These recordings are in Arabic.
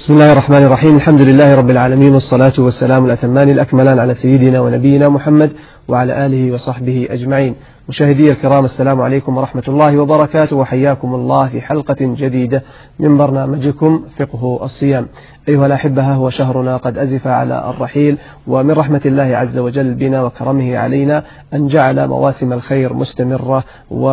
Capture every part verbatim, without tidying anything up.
بسم الله الرحمن الرحيم. الحمد لله رب العالمين، والصلاة والسلام الأتمان الأكملان على سيدنا ونبينا محمد وعلى آله وصحبه أجمعين. مشاهدي الكرام، السلام عليكم ورحمة الله وبركاته، وحياكم الله في حلقة جديدة من برنامجكم فقه الصيام. أيها الأحبة، هو شهرنا قد أزف على الرحيل، ومن رحمة الله عز وجل بنا وكرمه علينا أن جعل مواسم الخير مستمرة،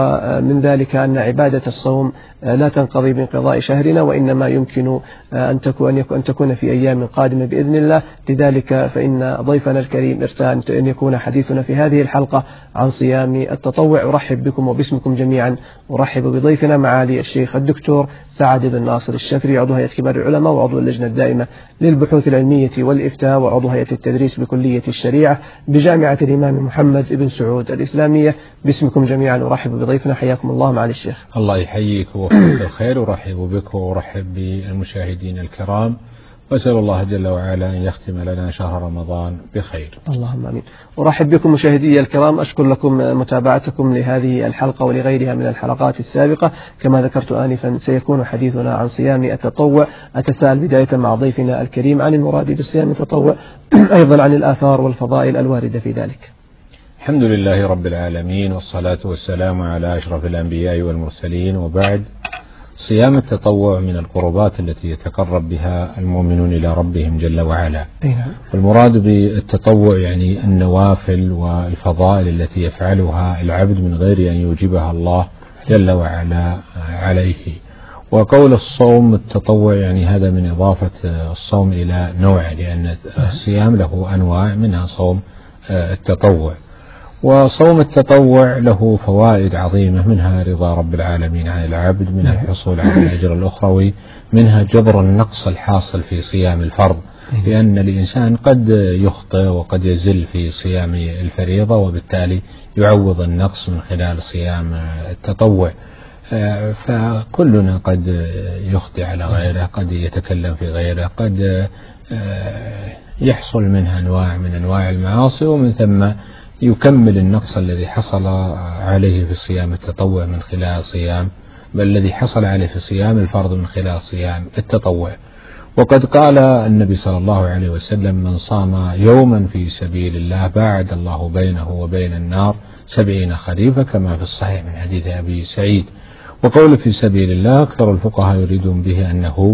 ومن ذلك أن عبادة الصوم لا تنقضي بانقضاء شهرنا، وإنما يمكن أن تكون أن تكون في أيام قادمة بإذن الله. لذلك فإن ضيفنا الكريم ارتأى أن يكون حديثنا في هذه الحلقة عن صيام التطوع. أرحب بكم وباسمكم جميعا، أرحب بضيفنا معالي الشيخ الدكتور سعد بن ناصر الشفري، عضو هيئة كبار العلماء وعضو اللجنة الدائمة للبحوث العلمية والإفتاء وعضو هيئة التدريس بكلية الشريعة بجامعة الإمام محمد بن سعود الإسلامية. باسمكم جميعا أرحب بضيفنا، حياكم الله معالي الشيخ. الله يحييك ووفقك الخير، أرحب بك وأرحب بالمشاهدين الكرام، وأسأل الله جل وعلا أن يختم لنا شهر رمضان بخير. اللهم آمين. أرحب بكم مشاهدي الكرام، أشكر لكم متابعتكم لهذه الحلقة ولغيرها من الحلقات السابقة. كما ذكرت آنفا سيكون حديثنا عن صيام التطوع. أتساءل بداية مع ضيفنا الكريم عن المراد بصيام التطوع، أيضا عن الآثار والفضائل الواردة في ذلك. الحمد لله رب العالمين، والصلاة والسلام على أشرف الأنبياء والمرسلين، وبعد. صيام التطوع من القربات التي يتقرب بها المؤمنون إلى ربهم جل وعلا. والمراد بالتطوع يعني النوافل والفضائل التي يفعلها العبد من غير أن يوجبها الله جل وعلا عليه. وقول الصوم التطوع يعني هذا من إضافة الصوم إلى نوع، لأن الصيام له أنواع، منها صوم التطوع. وصوم التطوع له فوائد عظيمة، منها رضا رب العالمين عن العبد، منها الحصول على الأجر الأخروي، منها جبر النقص الحاصل في صيام الفرض، لأن الإنسان قد يخطئ وقد يزل في صيام الفريضة، وبالتالي يعوض النقص من خلال صيام التطوع. فكلنا قد يخطئ على غيره، قد يتكلم في غيره، قد يحصل منها أنواع من أنواع المعاصي، ومن ثم يكمل النقص الذي حصل عليه في صيام التطوع من خلال صيام بل الذي حصل عليه في صيام الفرض من خلال صيام التطوع. وقد قال النبي صلى الله عليه وسلم: من صام يوما في سبيل الله باعد الله بينه وبين النار سبعين خريفا، كما في الصحيح من حديث أبي سعيد. وقول في سبيل الله أكثر الفقهاء يريدون به أنه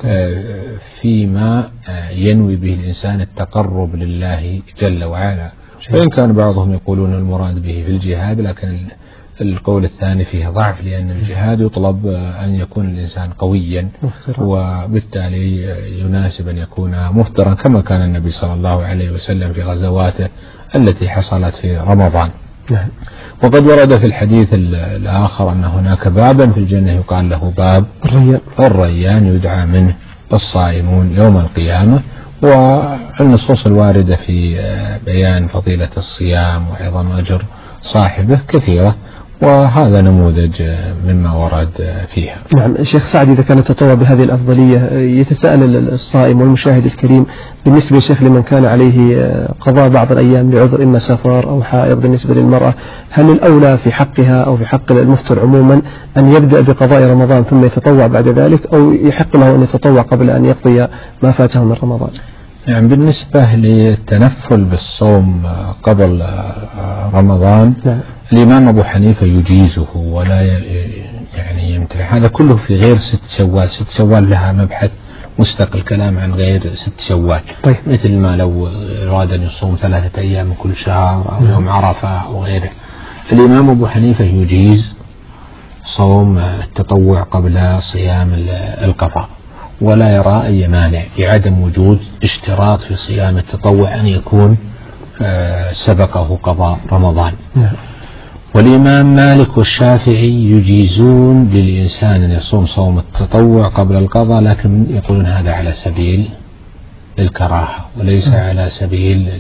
فيما ينوي به الإنسان التقرب لله جل وعلا، وإن كان بعضهم يقولون المراد به في الجهاد، لكن القول الثاني فيه ضعف، لأن الجهاد يطلب أن يكون الإنسان قويا، وبالتالي يناسب أن يكون مفطرا، كما كان النبي صلى الله عليه وسلم في غزواته التي حصلت في رمضان. وقد ورد في الحديث الآخر أن هناك بابا في الجنة يقال له باب الريان، يدعى منه الصائمون يوم القيامة. والنصوص الواردة في بيان فضيلة الصيام وعظم أجر صاحبه كثيرة، وهذا نموذج مما ورد فيها. نعم شيخ سعد، إذا كان التطوع بهذه الأفضلية، يتساءل الصائم والمشاهد الكريم بالنسبة للشيخ لمن كان عليه قضاء بعض الأيام لعذر إما سفر أو حائض بالنسبة للمرأة، هل الأولى في حقها أو في حق المفطر عموما أن يبدأ بقضاء رمضان ثم يتطوع بعد ذلك، أو يحق له أن يتطوع قبل أن يقضي ما فاته من رمضان؟ يعني بالنسبة للتنفل بالصوم قبل رمضان، نعم. الإمام أبو حنيفة يجيزه ولا يعني يمتنع، هذا كله في غير ست شوال. ست شوال لها مبحث مستقل، كلام عن غير ست شوال. طيب. مثل ما لو أراد أن يصوم ثلاثة أيام من كل شهر أو يوم عرفة أو غيره. الإمام أبو حنيفة يجيز صوم التطوع قبل صيام القضاء، ولا يرى أي مانع لعدم وجود اشتراط في صيام التطوع أن يكون سبقه قضاء رمضان. نعم. والإمام مالك والشافعي يجيزون للإنسان أن يصوم صوم التطوع قبل القضاء، لكن يقولون هذا على سبيل الكراهة وليس نعم. على سبيل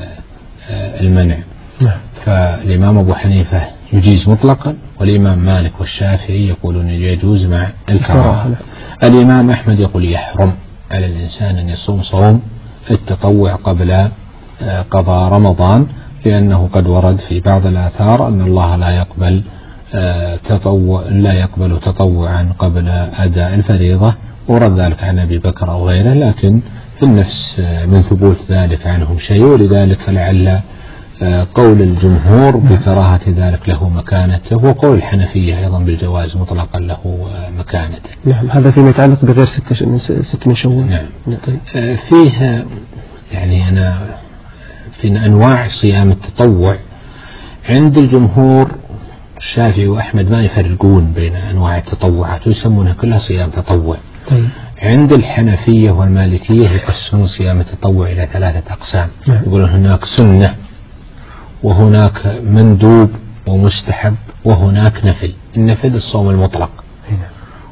المنع. نعم. فالإمام أبو حنيفة يجيز مطلقا، والإمام مالك والشافعي يقولون يجوز مع الكراهة. الإمام أحمد يقول يحرم على الإنسان أن يصوم صوم التطوع قبل قضاء رمضان، لأنه قد ورد في بعض الآثار أن الله لا يقبل تطوع لا يقبل تطوعا قبل أداء الفريضة، ورد ذلك عن أبي بكر أو غيره، لكن في النفس من ثبوت ذلك عنهم شيء، ولذلك فلعل قول الجمهور بكراهة ذلك له مكانته، وقول الحنفية أيضا بالجواز مطلقا له مكانته. نعم. هذا فيما يتعلق بغير ست من ست من شوال. نعم. طيب. فيه يعني أنا في أنواع صيام التطوع عند الجمهور الشافعي وأحمد ما يفرقون بين أنواع التطوعات ويسمونها كلها صيام تطوع. طيب. عند الحنفية والمالكية يقسمون صيام التطوع إلى ثلاثة أقسام. نعم. يقولون هناك سنة، وهناك مندوب ومستحب، وهناك نفل. النفل الصوم المطلق. نعم.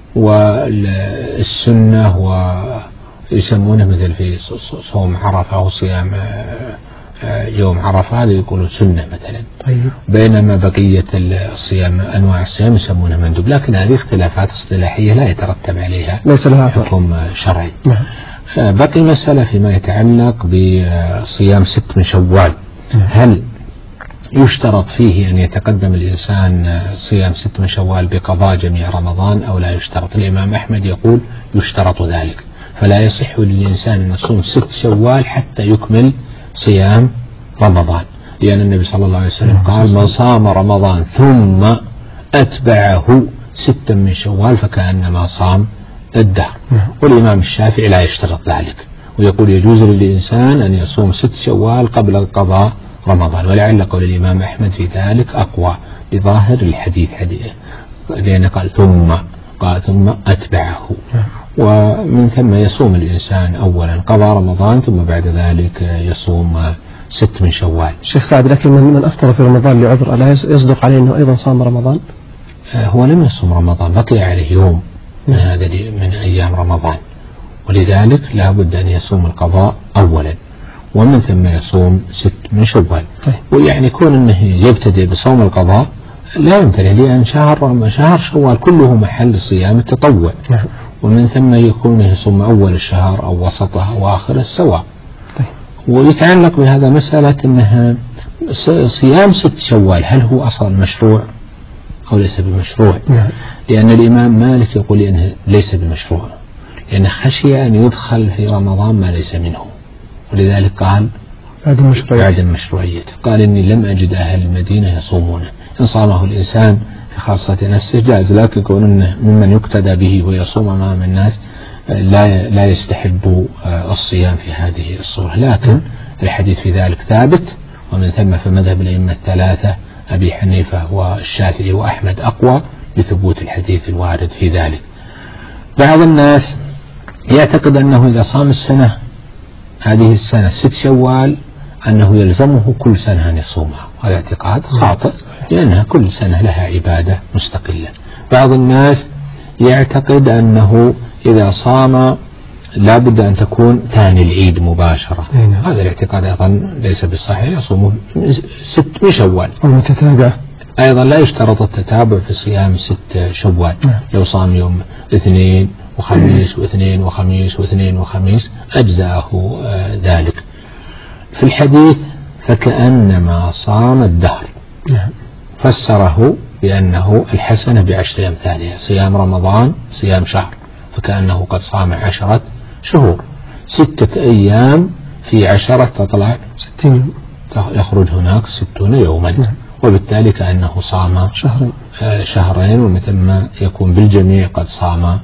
والسنة ويسمونه مثل في صوم عرفة أو صيام يوم عرفة هذا يقولون سنة مثلا. طيب. بينما بقية الصيام أنواع الصيام يسمونها مندوب، لكن هذه اختلافات اصطلاحية لا يترتب عليها ليس لها حكم شرعي. نعم. بقي مسألة فيما يتعلق بصيام ست من شوال. نعم. هل يشترط فيه أن يتقدم الإنسان صيام ست من شوال بقضاء جميع رمضان أو لا يشترط؟ الإمام أحمد يقول يشترط ذلك، فلا يصح للإنسان أن يصوم ست شوال حتى يكمل صيام رمضان، لأن النبي صلى الله عليه وسلم قال من صام رمضان ثم أتبعه ستا من شوال فكأنما صام الدهر. والإمام الشافعي لا يشترط ذلك، ويقول يجوز للإنسان أن يصوم ست شوال قبل قضاء رمضان، ولعل قول الإمام أحمد في ذلك أقوى لظاهر الحديث حديث، لأنه قال ثم قال ثم أتبعه، ومن ثم يصوم الإنسان أولا قضاء رمضان ثم بعد ذلك يصوم ست من شوال. شيخ سعد، لكن من أفطر في رمضان لعذر ألا يصدق عليه أنه أيضا صام رمضان؟ هو لم يصوم رمضان، بقي عليه يوم من هذا من أيام رمضان، ولذلك لا بد أن يصوم القضاء أولا ومن ثم يصوم ست من شوال. طيب. ويعني كون أنه يبتدئ بصوم القضاء لا يمتنع، لأن شهر شهر شوال كله محل صيام التطوع. نعم. ومن ثم يكون يصوم أول الشهر أو وسطه أو آخره سواء. طيب. ويتعلق بهذا مسألة أنها صيام ست شوال هل هو أصلا مشروع أو ليس بمشروع؟ نعم. لأن الإمام مالك يقول أنه ليس بمشروع، لأن خشي أن يدخل في رمضان ما ليس منه، ولذلك قال عدم مشروعيته. قال إني لم أجد أهل المدينة يصومونه، إن صامه الإنسان في خاصة نفسه جاز، لكن يكون إنه ممن يقتدى به ويصوم أمام الناس لا لا يستحب الصيام في هذه الصورة، لكن الحديث في ذلك ثابت، ومن ثم فمذهب الأئمة الثلاثة أبي حنيفة والشافعي وأحمد أقوى بثبوت الحديث الوارد في ذلك. بعض الناس يعتقد أنه إذا صام السنة هذه السنة ست شوال أنه يلزمه كل سنة أن يصومها، هذا اعتقاد خاطئ، لأنها كل سنة لها عبادة مستقلة. بعض الناس يعتقد أنه إذا صام لا بد أن تكون ثاني العيد مباشرة، هذا الاعتقاد أيضا ليس بالصحيح، يصوم ست من شوال المتتابعة أيضا لا يشترط التتابع في صيام ست شوال. لو صام يوم اثنين وخميس واثنين وخميس واثنين وخميس أجزاءه ذلك. في الحديث فكأنما صام الدهر فسره بأنه الحسنة بعشر أمثالها، صيام رمضان صيام شهر فكأنه قد صام عشرة شهور، ستة أيام في عشرة تطلع ستين، يخرج هناك ستون يوما، وبالتالي كأنه صام شهرين, شهرين ومن ثم يكون بالجميع قد صام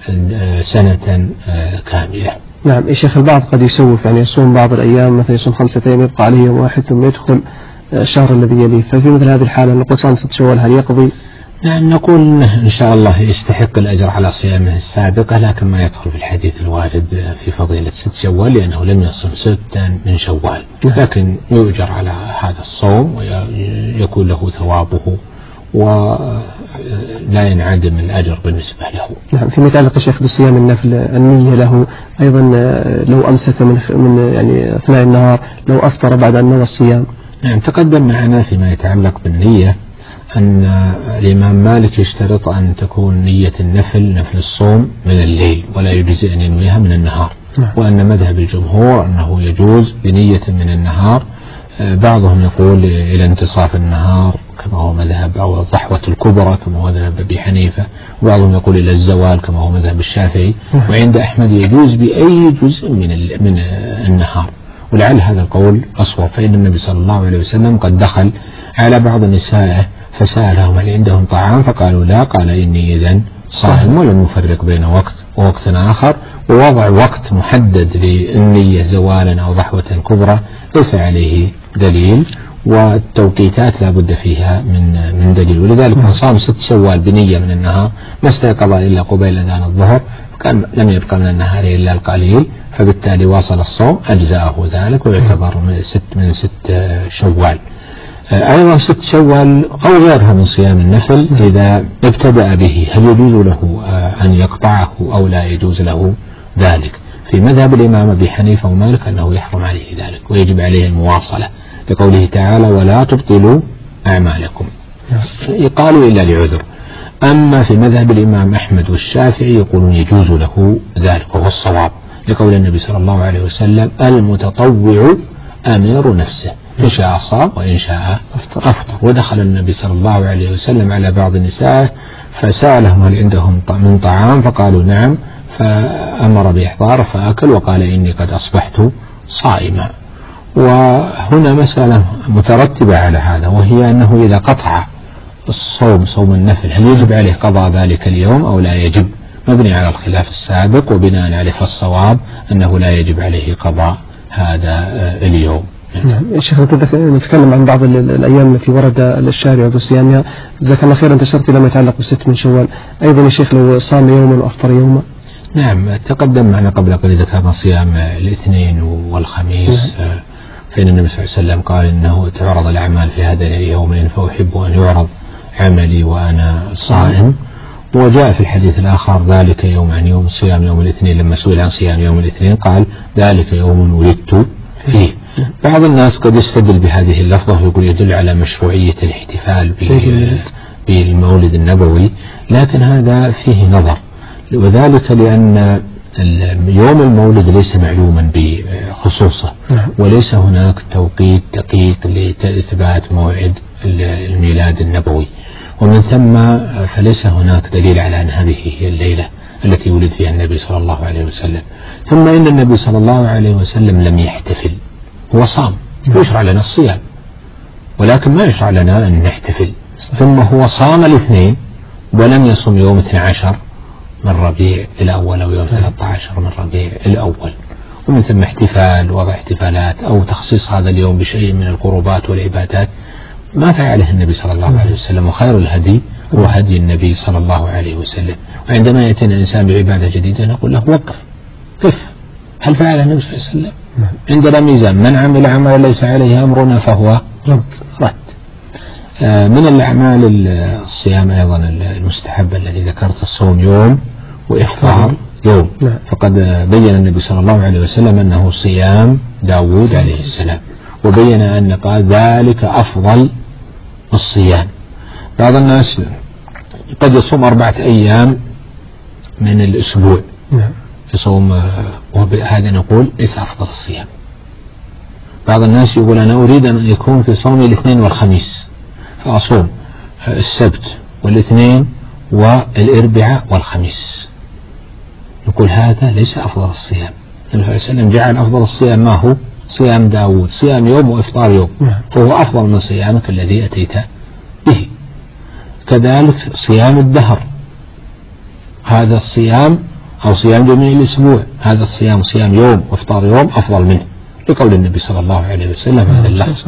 سنة كاملة. نعم يا شيخ، البعض قد يسوف، يعني يصوم بعض الأيام مثلا يصوم خمسة أيام يبقى عليه يوم واحد ثم يدخل الشهر الذي يليه، ففي مثل هذه الحالة نقول صام ست شوال هل يقضي؟ نعم نقول إن شاء الله يستحق الأجر على صيامه السابقة، لكن ما يدخل في الحديث الوارد في فضيلة ست شوال لأنه لم يصم ستا من شوال، لكن يؤجر على هذا الصوم ويكون له ثوابه ولا ينعدم الأجر بالنسبة له. نعم. فيما يتعلق الشيخ بصيام النفل النية له أيضا، لو أمسك من من يعني أثناء النهار لو أفطر بعد أن نوى الصيام. نعم تقدم معنا فيما يتعلق بالنية أن الإمام مالك يشترط أن تكون نية النفل نفل الصوم من الليل ولا يجزئ أن ينويها من النهار. نعم. وأن مذهب الجمهور أنه يجوز بنية من النهار بعضهم يقول إلى انتصاف النهار كما هو مذهب، أو الضحوة الكبرى كما هو مذهب أبي حنيفة، وبعضهم يقول إلى الزوال كما هو مذهب الشافعي، وعند أحمد يجوز بأي جزء من من النهار. ولعل هذا القول أصوب، فإن النبي صلى الله عليه وسلم قد دخل على بعض نسائه فسألهم هل عندهم طعام فقالوا لا، قال إني إذن صائم، ولم يفرق بين وقت ووقت آخر. ووضع وقت محدد للنية زوالا أو ضحوة كبرى ليس عليه دليل، والتوقيتات لا بد فيها من من دليل. ولذلك من صام ست شوال بنية من النهار ما استيقظ إلا قبيل أذان الظهر كان لم يبقى من النهار إلا القليل، فبالتالي واصل الصوم أجزاءه ذلك ويعتبر من ست من ست شوال. أيضا ست شوال أو غيرها من صيام النفل إذا ابتدأ به هل يجوز له أن يقطعه أو لا يجوز له ذلك؟ في مذهب الإمام أبي حنيفة ومالك أنه يحرم عليه ذلك ويجب عليه المواصلة، لقوله تعالى ولا تبطلوا أعمالكم، قالوا إلا لعذر. أما في مذهب الإمام أحمد والشافعي يقولون يجوز له ذلك وهو الصواب، لقول النبي صلى الله عليه وسلم المتطوع أمير نفسه إن شاء صام وإن شاء أفطر. ودخل النبي صلى الله عليه وسلم على بعض النساء فسألهم هل عندهم من طعام فقالوا نعم، فأمر بإحضاره فأكل وقال إني قد أصبحت صائما. وهنا مسألة مترتبة على هذا، وهي أنه إذا قطع الصوم صوم النفل هل يجب عليه قضاء ذلك اليوم أو لا يجب؟ مبني على الخلاف السابق، وبناء عليه فالصواب أنه لا يجب عليه قضاء هذا اليوم. نعم شيخ، نتكلم عن بعض الأيام التي ورد الشارع بصيامها، جزاك الله خيرا. انتشرت لما يتعلق بست من شوال أيضا يا شيخ، لو صام يوما وأفطر يوما. نعم تقدم معنا قبل قليل إذا كان صيام الاثنين والخميس، نعم. فإن النبي صلى الله عليه وسلم قال إنه تعرض الأعمال في هذين اليومين فأحب أن يعرض عملي وأنا صائم. وجاء في الحديث الآخر ذلك يوم عن يوم صيام يوم الاثنين، لما سئل عن صيام يوم الاثنين قال ذلك يوم ولدت فيه. بعض الناس قد يستدل بهذه اللفظة ويقول يدل على مشروعية الاحتفال بالمولد النبوي، لكن هذا فيه نظر، وذلك لأن يوم المولد ليس معلوما بخصوصه، وليس هناك توقيت دقيق لإثبات موعد الميلاد النبوي، ومن ثم فليس هناك دليل على أن هذه هي الليلة التي ولد فيها النبي صلى الله عليه وسلم. ثم إن النبي صلى الله عليه وسلم لم يحتفل، هو صام، يشرع لنا الصيام ولكن ما يشرع لنا أن نحتفل. ثم هو صام الاثنين ولم يصم يوم اثني عشر من ربيع الأول أو يوم ثلاثة عشر من ربيع الأول، ومن ثم احتفال وضع احتفالات أو تخصيص هذا اليوم بشيء من القربات والعبادات ما فعله النبي صلى الله عليه وسلم، وخير الهدي هو هدي النبي صلى الله عليه وسلم. وعندما يأتينا الإنسان بعبادة جديدة نقول له وقف، كيف هل فعل النبي صلى الله عليه وسلم؟ عندنا ميزان، من عمل عملا ليس عليه أمرنا فهو رد, رد. آه من الأعمال الصيام أيضا المستحب الذي ذكرت الصوم يوم وإفطار يوم، فقد بين النبي صلى الله عليه وسلم أنه صيام داود عليه السلام، وبين أن قال ذلك أفضل الصيام. بعض الناس قد يصوم أربعة أيام من الأسبوع يصوم، وهذا نقول ليس أفضل الصيام. بعض الناس يقول أنا أريد أن يكون في صوم الاثنين والخميس فأصوم السبت والاثنين والأربعاء والخميس، نقول هذا ليس أفضل الصيام. النبي صلى الله عليه وسلم جعل أفضل الصيام ما هو؟ صيام داود، صيام يوم وإفطار يوم، فهو أفضل من صيامك الذي أتيت به. كذلك صيام الدهر، هذا الصيام أو صيام جميع الأسبوع، هذا الصيام صيام يوم وإفطار يوم أفضل منه، لقول النبي صلى الله عليه وسلم هذا اللفظ.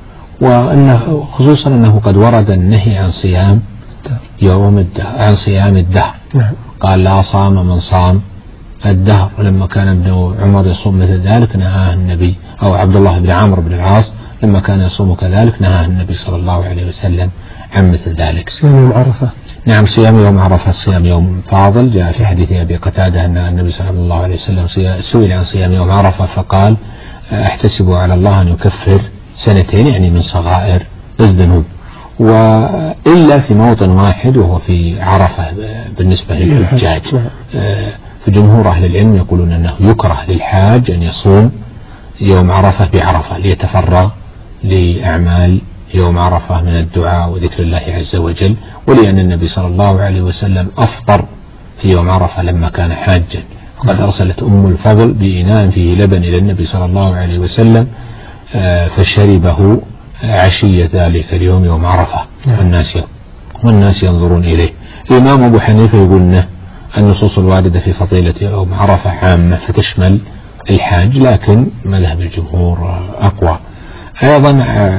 وأنه خصوصا أنه قد ورد النهي عن صيام يوم الدهر، عن صيام الدهر، قال لا صام من صام الدهر. ولما كان ابن عمر يصوم مثل ذلك نهاه النبي، أو عبد الله بن عمرو بن العاص لما كان يصوم كذلك نهاه النبي صلى الله عليه وسلم عن مثل ذلك. صيام يوم عرفة، نعم صيام يوم عرفة صيام يوم فاضل. جاء في حديث أبي قتادة أن النبي صلى الله عليه وسلم سئل عن صيام يوم عرفة فقال أحتسب على الله أن يكفر سنتين، يعني من صغائر الذنوب، وإلا في موطن واحد وهو في عرفة بالنسبة للحجاج. فجمهور أهل العلم يقولون أنه يكره للحاج أن يصوم يوم عرفة بعرفة ليتفرغ لأعمال يوم عرفة من الدعاء وذكر الله عز وجل، ولأن النبي صلى الله عليه وسلم أفطر في يوم عرفة لما كان حاجا، وقد أرسلت أم الفضل بإناء فيه لبن إلى النبي صلى الله عليه وسلم فشربه عشية ذلك اليوم يوم عرفة، والناس والناس ينظرون إليه. الإمام أبو حنيفة يقول النصوص الواردة في فضيلة يوم عرفة عامة فتشمل الحاج، لكن مذهب الجمهور أقوى. أيضا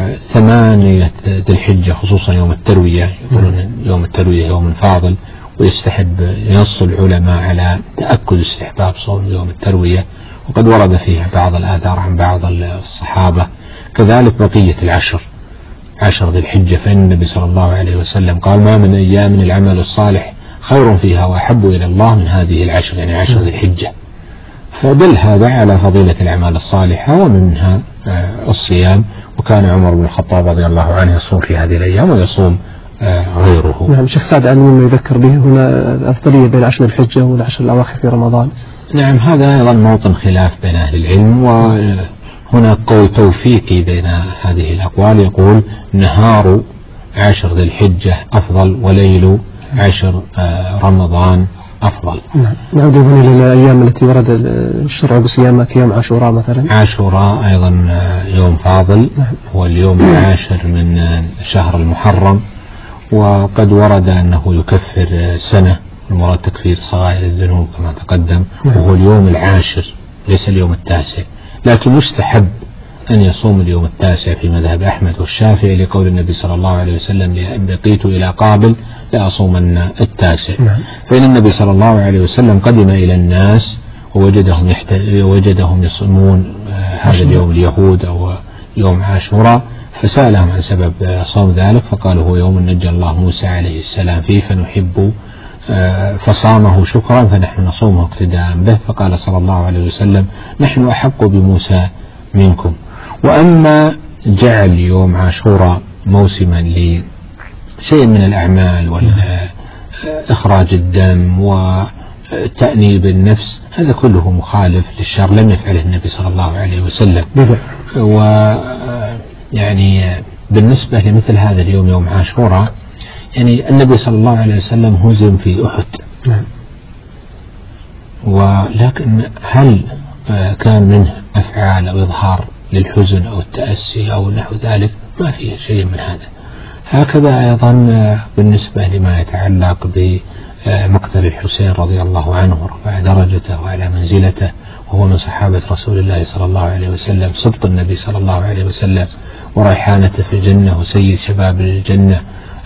ثمانية ذي الحجة خصوصا يوم التروية، يقولون يوم التروية يوم فاضل، ويستحب ينص العلماء على تأكد استحباب صوم يوم التروية، وقد ورد فيها بعض الآثار عن بعض الصحابة. كذلك بقية العشر عشر ذي الحجة، فإن النبي صلى الله عليه وسلم قال ما من أيام من العمل الصالح خير فيها وأحب إلى الله من هذه العشر، يعني عشر ذي الحجة. فدل هذا على فضيلة الأعمال الصالحة ومنها الصيام، وكان عمر بن الخطاب رضي الله عنه يصوم في هذه الأيام ويصوم غيره. نعم. شيخ سعد عن مما يذكر به هنا الأفضلية بين عشر الحجة والعشر الأواخر في رمضان. نعم، هذا أيضا موطن خلاف بين أهل العلم، وهناك قول توفيقي بين هذه الأقوال يقول نهار عشر ذي الحجة أفضل وليل عشر رمضان أفضل. نعم. نعود إلى الأيام التي ورد الشرع بصيامها كيوم عاشوراء مثلا. عاشوراء أيضا يوم فاضل، نعم. هو اليوم العاشر من شهر المحرم، وقد ورد أنه يكفر سنة، المراد تكفير صغائر الذنوب كما تقدم، وهو اليوم العاشر ليس اليوم التاسع، لكن يستحب أن يصوم اليوم التاسع في مذهب أحمد والشافعي لقول النبي صلى الله عليه وسلم إن بقيت إلى قابل لأصومن التاسع. فإن النبي صلى الله عليه وسلم قدم إلى الناس ووجدهم, يحت... وجدهم يصومون هذا اليوم اليهود أو يوم عاشوراء، فسألهم عن سبب صوم ذلك، فقالوا هو يوم نجى الله موسى عليه السلام فيه فنحب فصامه شكرا فنحن نصومه اقتداء به، فقال صلى الله عليه وسلم نحن أحق بموسى منكم. وأما جعل يوم عاشوراء موسما لشيء من الأعمال وإخراج الدم وتأنيب النفس، هذا كله مخالف للشرع، لم يفعله النبي صلى الله عليه وسلم. ويعني بالنسبة لمثل هذا اليوم يوم عاشوراء، يعني النبي صلى الله عليه وسلم هزم في أحد، ولكن هل كان منه أفعال أو إظهار للحزن أو التأسي أو نحو ذلك؟ ما فيه شيء من هذا. هكذا أيضا بالنسبة لما يتعلق بمقتل الحسين رضي الله عنه ورفع درجته وعلى منزلته، وهو من صحابة رسول الله صلى الله عليه وسلم، سبط النبي صلى الله عليه وسلم وريحانته في الجنة وسيد شباب الجنة،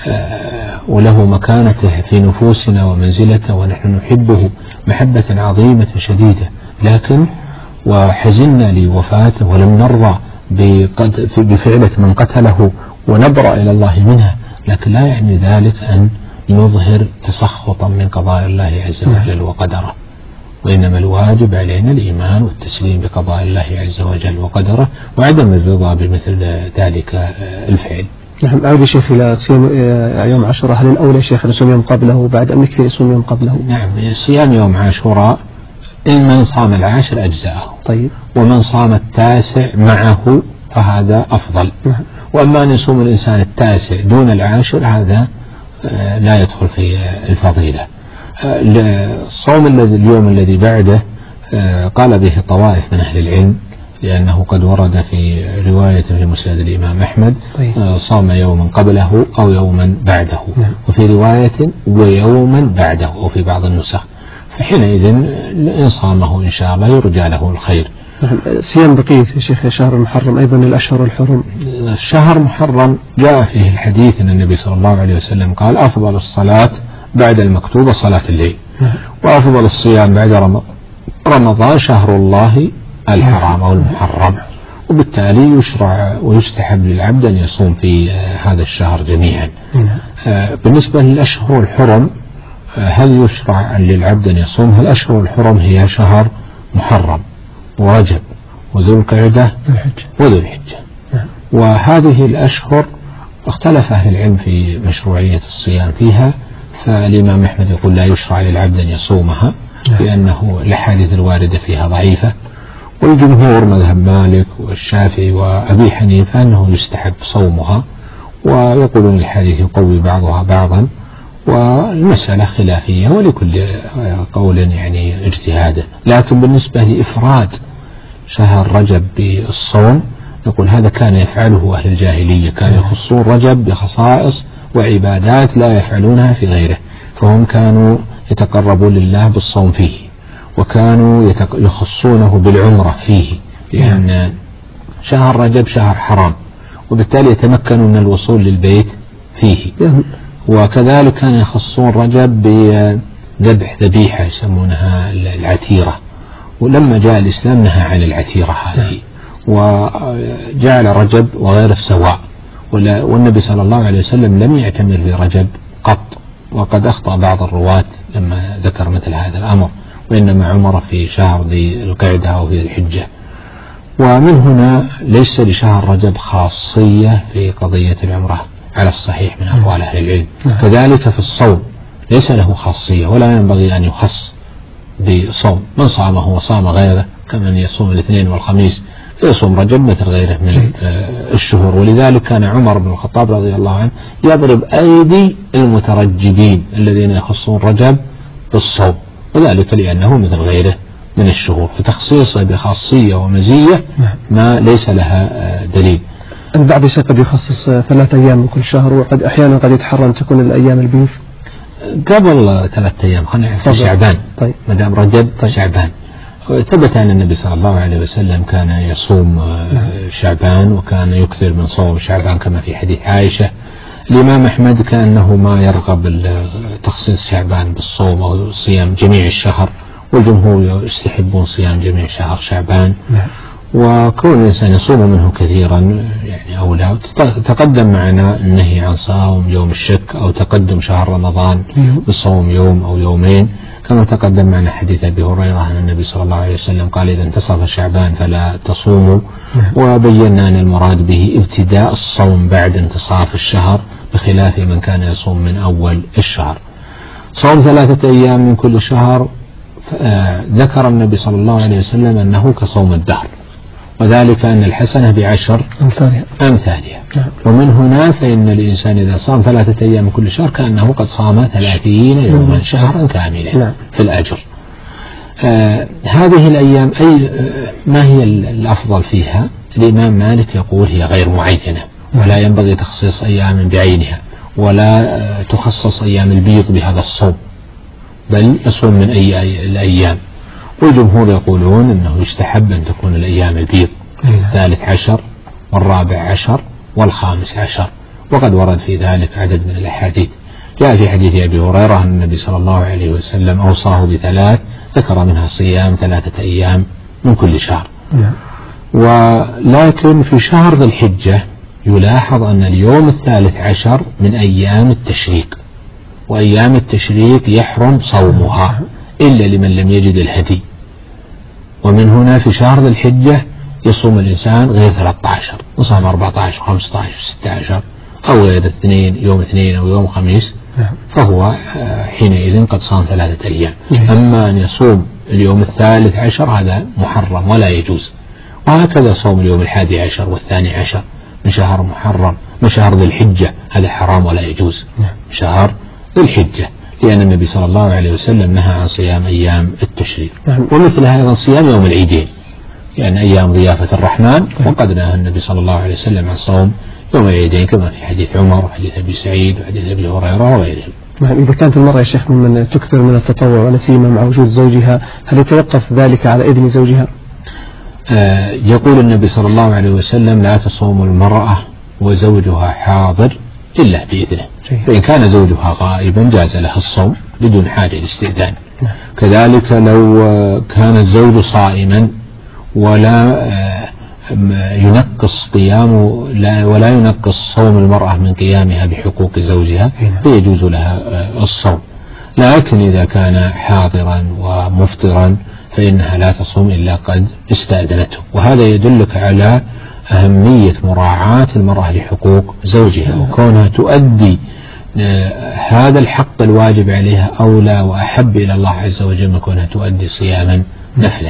وله مكانته في نفوسنا ومنزلته، ونحن نحبه محبة عظيمة شديدة، لكن وحزننا لوفاته ولم نرضى بفعلة من قتله ونبرأ إلى الله منها، لكن لا يعني ذلك أن نظهر تسخطا من قضاء الله عز وجل وقدره، وإنما الواجب علينا الإيمان والتسليم بقضاء الله عز وجل وقدره، وعدم الرضا بمثل ذلك الفعل. نعم. أعود شيخ إلى صيام يوم عاشوراء، هل الأولى شيخ نصوم يوم قبله بعد أم يكفي يصوم يوم قبله؟ نعم، صيام يوم عاشوراء إن من صام العاشر أجزاءه، طيب، ومن صام التاسع معه فهذا أفضل. نعم. وأما أن يصوم الإنسان التاسع دون العاشر هذا لا يدخل في الفضيلة. الصوم الذي اليوم الذي بعده قال به طوائف من أهل العلم، لأنه قد ورد في رواية في مسند الإمام أحمد طيب. صام يوما قبله أو يوما بعده. نعم. وفي رواية ويوما بعده أو في بعض النسخ، فحينئذ إن صامه إن شاء الله يرجى له الخير. نعم. صيام بقية يا شيخ شهر المحرم أيضا الأشهر الحرم. الشهر المحرم جاء فيه الحديث أن النبي صلى الله عليه وسلم قال أفضل الصلاة بعد المكتوبة صلاة الليل. نعم. وأفضل الصيام بعد رمضان شهر الله الحرام أو المحرم، وبالتالي يشرع ويستحب للعبد أن يصوم في هذا الشهر جميعا. بالنسبة للأشهر الحرم، هل يشرع للعبد أن يصوم؟ الأشهر الحرم هي شهر محرم ورجب وذو القعدة وذو الحجة، وهذه الأشهر اختلف أهل العلم في مشروعية الصيام فيها، فالإمام أحمد يقول لا يشرع للعبد أن يصومها لأنه الأحاديث الواردة فيها ضعيفة، والجمهور مذهب مالك والشافعي وأبي حنيفة أنه يستحب صومها، ويقولون الحديث يقوي بعضها بعضا، والمسألة خلافية ولكل قول يعني اجتهاده. لكن بالنسبة لإفراد شهر رجب بالصوم نقول هذا كان يفعله أهل الجاهلية، كانوا يخصون رجب بخصائص وعبادات لا يفعلونها في غيره، فهم كانوا يتقربون لله بالصوم فيه، وكانوا يخصونه بالعمرة فيه، لأن شهر رجب شهر حرام، وبالتالي يتمكنوا من الوصول للبيت فيه. وكذلك كانوا يخصون رجب بذبح ذبيحة يسمونها العتيرة، ولما جاء الإسلام نهى عن العتيرة هذه وجعل رجب وغيره سواء، والنبي صلى الله عليه وسلم لم يعتمر في رجب قط، وقد أخطأ بعض الرواة لما ذكر مثل هذا الأمر، وإنما عمر في شهر ذي القعدة أو في الحجة. ومن هنا ليس لشهر رجب خاصية في قضية العمرة على الصحيح من أقوال أهل العلم. كذلك في الصوم ليس له خاصية، ولا ينبغي أن يخص بصوم، من صامه وصام غيره كمن يصوم الاثنين والخميس يصوم رجب مثل غيره من الشهور. ولذلك كان عمر بن الخطاب رضي الله عنه يضرب أيدي المترجبين الذين يخصون رجب بالصوم، وذلك لأنه مثل غيره من الشهور، فتخصيصه بخاصية ومزية ما ليس لها دليل. البعض قد يخصص ثلاث أيام من كل شهر، وقد أحيانا قد يتحرم تكون الأيام البيض قبل ثلاثة أيام، خلينا في شعبان. طيب. مدام رجب طيب. شعبان ثبت أن النبي صلى الله عليه وسلم كان يصوم شعبان، وكان يكثر من صوم شعبان كما في حديث عائشة. الإمام أحمد كأنه ما يرغب تخصيص شعبان بالصوم أو صيام جميع الشهر، والجمهور يستحبون صيام جميع شهر شعبان. وكون الإنسان يصوم منه كثيرا يعني أولى. تقدم معنا النهي عن صوم يوم الشك، أو تقدم شهر رمضان بصوم يوم أو يومين، كما تقدم معنا حديث أبي هريرة أن النبي صلى الله عليه وسلم قال إذا انتصف شعبان فلا تصوموا، وبينا أن المراد به ابتداء الصوم بعد انتصاف الشهر، بخلاف من كان يصوم من أول الشهر. صوم ثلاثة أيام من كل شهر ذكر النبي صلى الله عليه وسلم أنه كصوم الدهر، وذلك أن الحسنة بعشر أمثالها. ومن هنا فإن الإنسان إذا صام ثلاثة أيام من كل شهر كأنه قد صام ثلاثين يوما شهرا كاملا في الأجر. آه هذه الأيام أي آه ما هي الأفضل فيها؟ الإمام مالك يقول هي غير معينة، ولا ينبغي تخصيص أيام بعينها، ولا آه تخصص أيام البيض بهذا الصوم، بل يصوم من أي, أي الأيام. والجمهور يقولون أنه يستحب أن تكون الأيام البيض، الثالث عشر والرابع عشر والخامس عشر، وقد ورد في ذلك عدد من الأحاديث. جاء في حديث أبي هريرة أن النبي صلى الله عليه وسلم أوصاه بثلاث، ذكر منها صيام ثلاثة أيام من كل شهر. ولكن في شهر ذي الحجة يلاحظ أن اليوم الثالث عشر من أيام التشريق، وأيام التشريق يحرم صومها إلا لمن لم يجد الهدي. ومن هنا في شهر ذي الحجة يصوم الإنسان غير ثلاثة عشر، يصوم أربعة عشر وخمسة عشر وستة عشر، أو غير اثنين يوم اثنين أو يوم خميس، فهو حينئذ قد صام ثلاثة أيام. أما أن يصوم اليوم الثالث عشر هذا محرم ولا يجوز. وهكذا صوم اليوم الحادي عشر والثاني عشر من شهر محرم من شهر ذي الحجة هذا حرام ولا يجوز شهر ذي الحجة، لأن النبي صلى الله عليه وسلم نهى عن صيام أيام التشريق. ومثلها أيضا صيام يوم العيدين، لأن يعني أيام ضيافة الرحمن، وقد نهى النبي صلى الله عليه وسلم عن صوم يوم العيدين كما في حديث عمر وحديث أبي سعيد وحديث أبي هريرة وغيرهم. نعم. إذا كانت المرأة يا شيخ ممن تكثر من التطوع ونسيمة مع وجود زوجها، هل يتوقف ذلك على إذن زوجها؟ آه يقول النبي صلى الله عليه وسلم لا تصوم المرأة وزوجها حاضر إلا بإذنه، فإن كان زوجها غائبا جاز لها الصوم بدون حاجة لاستئذان. كذلك لو كان الزوج صائما ولا ينقص قيامه ولا ينقص صوم المرأة من قيامها بحقوق زوجها فيجوز لها الصوم. لكن إذا كان حاضرا ومفطرا فإنها لا تصوم إلا قد استأذنته. وهذا يدلك على أهمية مراعاة المرأة لحقوق زوجها، وكونها تؤدي هذا الحق الواجب عليها أولى وأحب إلى الله عز وجل من كونها تؤدي صياما نفلا.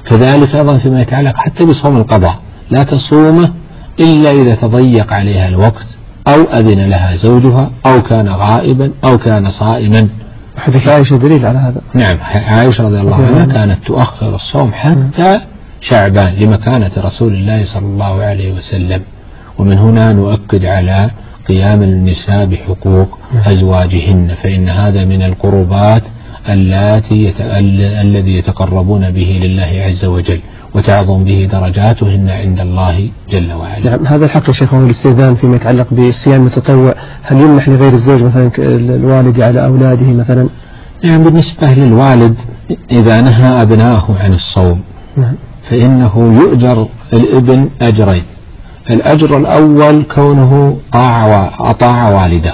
كذلك أيضا فيما يتعلق حتى بصوم القضاء، لا تصومه إلا إذا تضيق عليها الوقت أو أذن لها زوجها أو كان غائبا أو كان صائما. حديث عائشة دليل على هذا. نعم، عائشة رضي الله عنها كانت تؤخر الصوم حتى شعبان لمكانة رسول الله صلى الله عليه وسلم. ومن هنا نؤكد على قيام النساء بحقوق أزواجهن، فإن هذا من القربات التي يت... الذي يتقربون به لله عز وجل وتعظم به درجاتهن عند الله جل وعلا. نعم، هذا الحق يا شيخ. الاستئذان فيما يتعلق بالصيام التطوع هل يمنح لغير الزوج مثلا الوالد على أولاده مثلا؟ نعم، بالنسبة للوالد إذا نهى أبناءه عن الصوم نعم. فإنه يؤجر الابن أجرين. الأجر الأول كونه أطاع والده،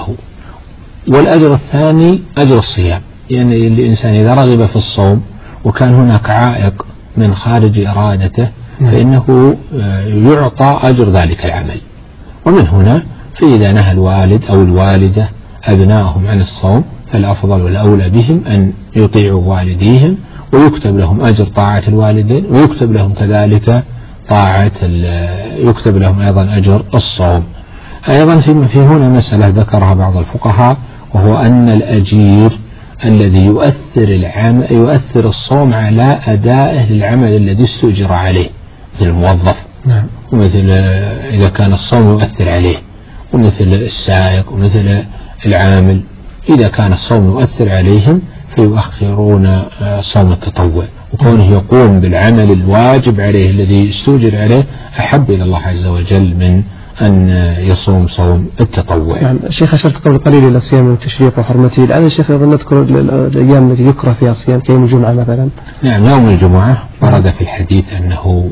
والأجر الثاني أجر الصيام، يعني الإنسان إذا رغب في الصوم وكان هناك عائق من خارج إرادته فإنه يعطى أجر ذلك العمل. ومن هنا فإذا نهى الوالد أو الوالدة أبنائهم عن الصوم فالأفضل والأولى بهم أن يطيعوا والديهم ويكتب لهم أجر طاعة الوالدين، ويكتب لهم كذلك طاعة يكتب لهم أيضا أجر الصوم. أيضا في هنا مسألة ذكرها بعض الفقهاء، وهو أن الأجير الذي يؤثر العمل يؤثر الصوم على أدائه للعمل الذي استؤجر عليه، مثل الموظف نعم. ومثل إذا كان الصوم يؤثر عليه، ومثل السائق ومثل العامل إذا كان الصوم يؤثر عليهم فيؤخرون صوم التطوع، وكونه يقوم بالعمل الواجب عليه الذي استؤجر عليه أحب إلى الله عز وجل من أن يصوم صوم التطوع. نعم. الشيخ أشرت قبل قليل إلى صيام التشريق وحرمته، لعل الشيخ أيضا نذكر الأيام التي يكره فيها الصيام كيوم الجمعة مثلا. نعم، يوم الجمعة ورد في الحديث أنه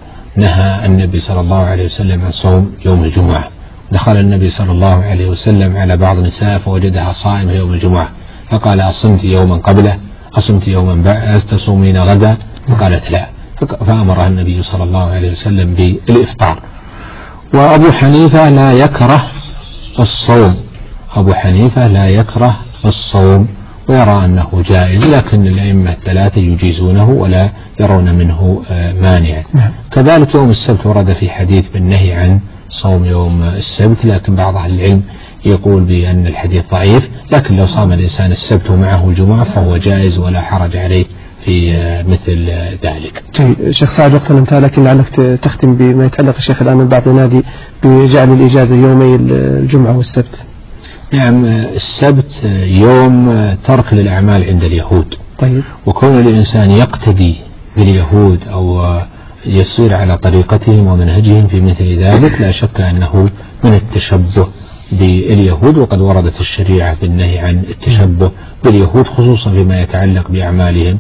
نهى النبي صلى الله عليه وسلم عن صوم يوم الجمعة. دخل النبي صلى الله عليه وسلم على بعض النساء فوجدها صائمة يوم الجمعة، فقال أصمت يوما قبله؟ أصمت يوما بعد؟ تصومين غدا؟ فقالت لا، فأمرها النبي صلى الله عليه وسلم بالإفطار. وأبو حنيفة لا يكره الصوم، أبو حنيفة لا يكره الصوم ويرى أنه جائز، لكن الأئمة الثلاثة يجيزونه ولا يرون منه مانعا. كذلك يوم السبت ورد في حديث بالنهي عن صوم يوم السبت، لكن بعض أهل العلم يقول بأن الحديث ضعيف، لكن لو صام الإنسان السبت ومعه الجمعة فهو جائز ولا حرج عليه في مثل ذلك. شيخ سعد وقتنا انتهى، لكن لعلك تختم بما يتعلق الشيخ الآن من بعض ينادي بجعل الإجازة يومي الجمعة والسبت. نعم، السبت يوم ترك للأعمال عند اليهود. طيب. وكون الإنسان يقتدي باليهود أو يسير على طريقتهم ومنهجهم في مثل ذلك لا شك أنه من التشبه باليهود، وقد وردت الشريعة في النهي عن التشبه باليهود خصوصا فيما يتعلق بأعمالهم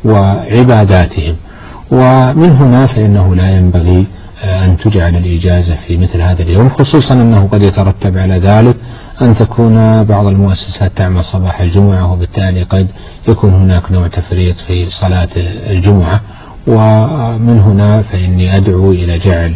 وعباداتهم. ومن هنا فإنه لا ينبغي أن تجعل الإجازة في مثل هذا اليوم، خصوصا أنه قد يترتب على ذلك أن تكون بعض المؤسسات تعمل صباح الجمعة، وبالتالي قد يكون هناك نوع تفريط في صلاة الجمعة. ومن هنا فإني أدعو إلى جعل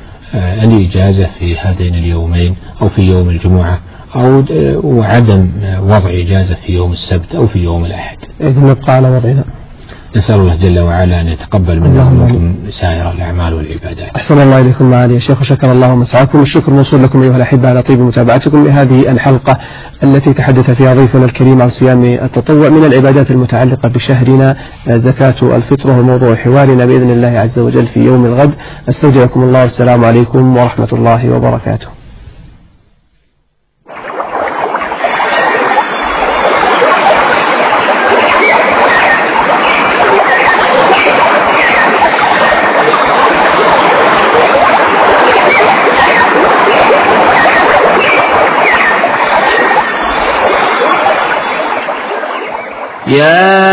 الإجازة في هذين اليومين أو في يوم الجمعة، أو وعدم وضع إجازة في يوم السبت أو في يوم الأحد. إذن نبقى على وضعنا. نسأل الله جل وعلا أن يتقبل منا ومنكم سائر الأعمال والعبادات. أحسن الله إليكم معالي يا شيخ، وشكر الله مسعاكم. الشكر موصول لكم أيها الأحبة على طيب متابعتكم لهذه الحلقة التي تحدث فيها ضيفنا الكريم عن صيام التطوع من العبادات المتعلقة بشهرنا زكاة الفطر، وهو موضوع حوارنا بإذن الله عز وجل في يوم الغد. استودعكم الله، والسلام عليكم ورحمة الله وبركاته. يا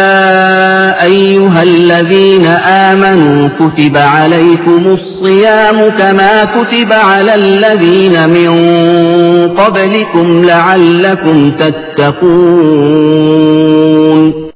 أيها الذين آمنوا كتب عليكم الصيام كما كتب على الذين من قبلكم لعلكم تتقون.